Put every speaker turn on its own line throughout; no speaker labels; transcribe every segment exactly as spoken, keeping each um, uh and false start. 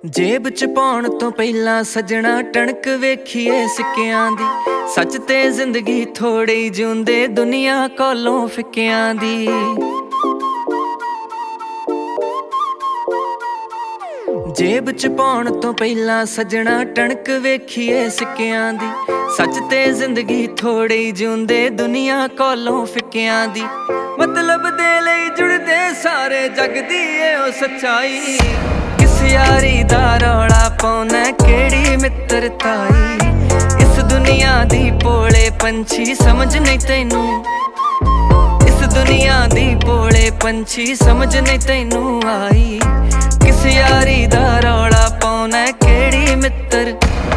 जेब च पाउण तो पहला सजना टणक वेखीए सिक्कियां दी। सच ते जिंदगी थोड़ी जिउंदे दुनिया कोलों फिक्कियां दी। जेब च पाउण तो पहला सजना टणक वेखीए सिक्कियां दी। सच ते जिंदगी थोड़ी जिउंदे दुनिया कोलों फिक्कियां दी। मतलब दे लई जुड़दे सारे जग दी ए ओ सच्चाई। किस यारी दा रौला पाउना केड़ी मित्रताई। इस दुनिया दी भोले पंछी समझ नहीं तैनू। इस दुनिया दी भोले पंछी समझ नहीं तैनू आई। किस यारी दा रौला पाउना केड़ी मित्र।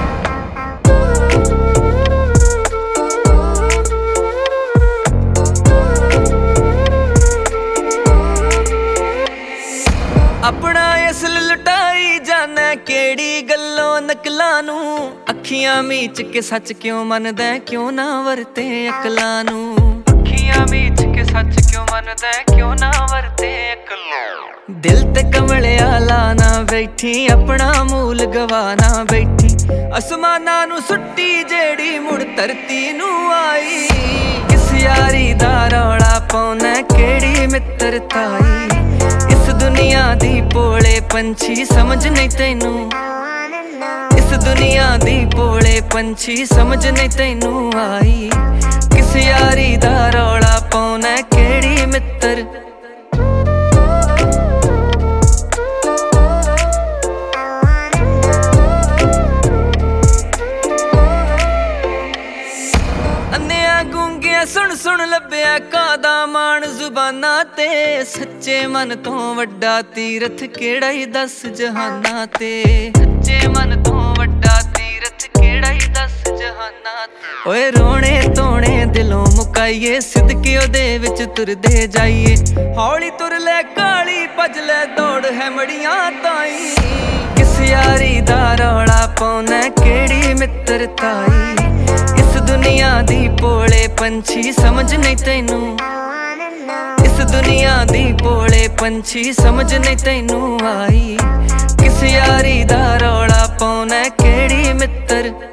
अपना असल लुटाई जाना केड़ी गल्लों नकलां नू। अखियां मीच के सच क्यों मनदा क्यों ना वरते अकलां नू। अखियां मीच के सच क्यों मनदा क्यों ना वरते अकलां। दिल ते कमलिया लाना बैठी अपना मूल गवाना बैठी। आसमानां नू सुट्टी जेड़ी मुड़ धरती नू आई। किस यारी दा रौला पाउना केड़ी मित्रताई। इस दुनिया दी भोले पंछी समझ नहीं तैनू। इस दुनिया दी भोले पंछी समझ नहीं तैनू आई। किस यारी दा रौला पाउना केड़ी मित्र। सुन सुन लभ्या कादा मान जुबाना ते। सच्चे मन तो वड्डा तीरथ केड़ा ही दस जहाना ते। सच्चे मन तो वड्डा तीरथ केड़ा ही दस जहाना ते। ओए रोने तोने दिलों मुकाइए सिदके ओदे विच तुरदे जाइए। हौली तुर ले काली भज ले दौड़ है मड़ियां ताई। किस यारी दा रौला पाउना केड़ी मित्रताई। इस दुनिया दी भोले पंछी समझ नहीं तैनू। इस दुनिया दी भोले पंछी समझ नहीं तैनू आई। किस यारी दा रौला पाउना केड़ी मित्र।